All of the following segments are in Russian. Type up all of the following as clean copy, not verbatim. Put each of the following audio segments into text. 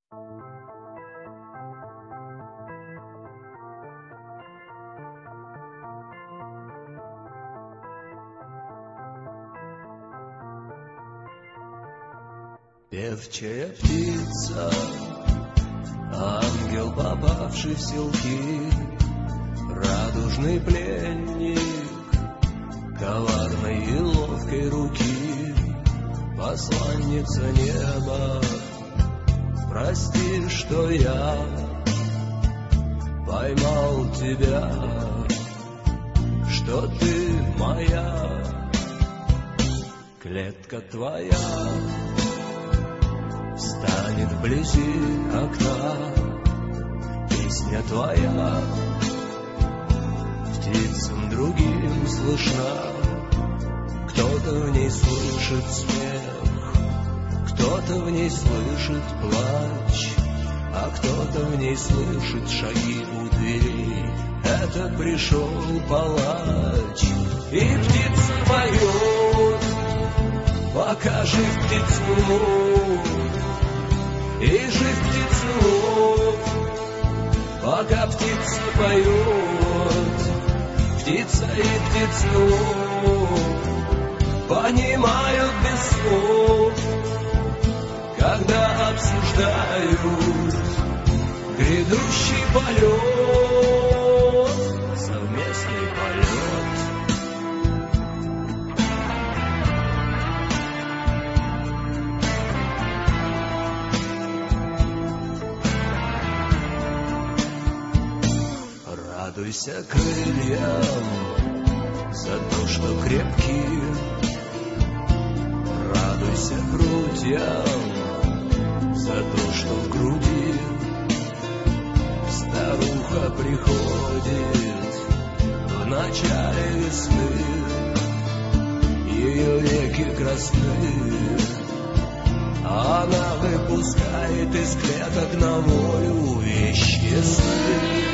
Певчая птица, ангел, попавший в селки, радужный пленник коварной и ловкой руки, посланница неба, прости, что я поймал тебя, что ты моя, клетка твоя станет вблизи окна, песня твоя птицам другим слышна. Кто-то в ней слышит смех, кто-то в ней слышит плач, а кто-то в ней слышит шаги у двери. Это пришел палач, и птица поет, покажи птицу, и жив птицелов, пока птица поет. Птица и птицелов понимают без слов, когда обсуждают грядущий полет, совместный полет. Радуйся крыльям за то, что крепкие, радуйся грудям за то, что в груди старуха приходит в начале весны, ее веки красны, а она выпускает из клеток на волю вещи сны.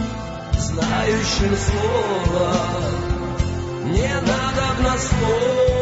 Знающим слово не надо на слово.